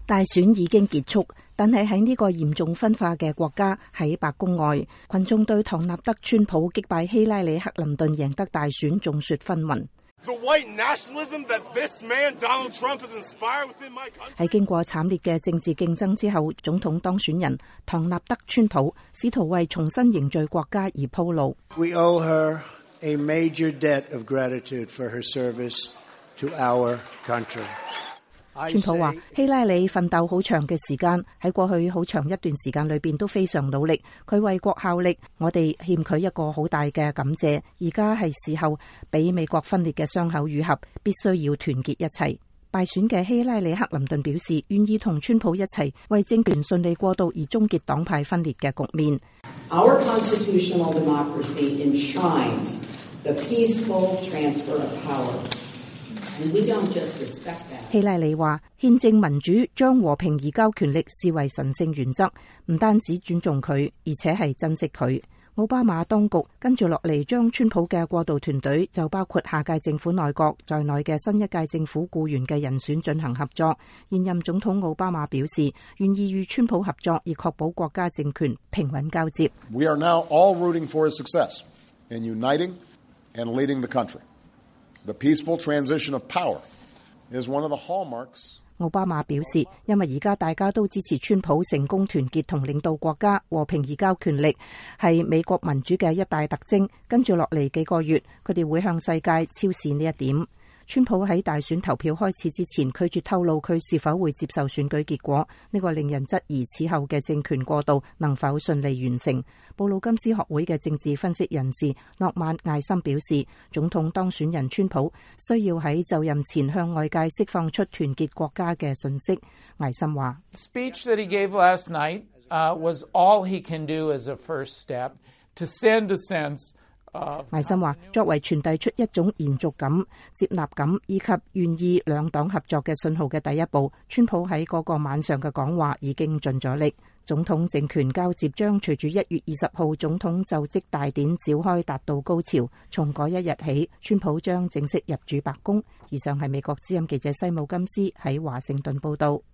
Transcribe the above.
大選已經結束，但係喺呢個嚴重分化嘅國家，喺白宮外，群眾對唐納德·川普擊敗希拉里·克林頓贏得大選眾說紛紜。喺經過慘烈嘅政治競爭之後，總統當選人唐納德·川普試圖為重新凝聚國家而鋪路。 We owe her a major debt of gratitude for her service to our country. 川普話：希拉里奮鬥好長嘅時間，喺過去好長一段時間裏邊都非常努力，佢為國效力，我哋欠佢一個好大嘅感謝。而家係時候俾美國分裂嘅傷口愈合，必須要團結一齊。敗選嘅希拉里·克林頓表示願意同川普一齊為政權順利過渡而終結黨派分裂嘅局面。 Our constitutional democracy enshrines the peaceful transfer of power.We don't just respect that. 希拉里話：憲政民主將和平移交權力視為神聖原則，唔單止尊重佢，而且係珍惜佢。奧巴馬當局跟住落嚟將川普嘅過渡團隊，就包括下屆政府內閣在內嘅新一屆政府僱員嘅人選進行合作。現任總統奧巴馬表示願意與川普合作，以確保國家政權平穩交接。 We are now all rooting for his success in uniting and leading the country.The peaceful transition of power is one of the hallmarks. 奧巴馬表示，因為而家大家都支持川普成功團結同領導國家，和平移交權力係美國民主嘅一大特徵。跟住落嚟幾個月，佢哋會向世界昭示呢一點。川普喺大選投票開始之前拒絕透露佢是否會接受選舉結果，呢個令人質疑此後嘅政權過渡能否順利完成。布魯金斯學會嘅政治分析人士諾曼艾森表示，總統當選人川普需要喺就任前向外界釋放出團結國家嘅信息。艾森話 ：Speech that he gave last night was all he can do as a first step to send a sense. 艾森話：作為傳遞出一種延續感、接納感以及願意兩黨合作嘅信號嘅第一步，川普喺嗰個晚上嘅講話已經盡咗力。總統政權交接將隨住1月20號總統就職大典召開達到高潮，從嗰一日起，川普將正式入主白宮。以上係美國之音記者西姆金斯喺華盛頓報道。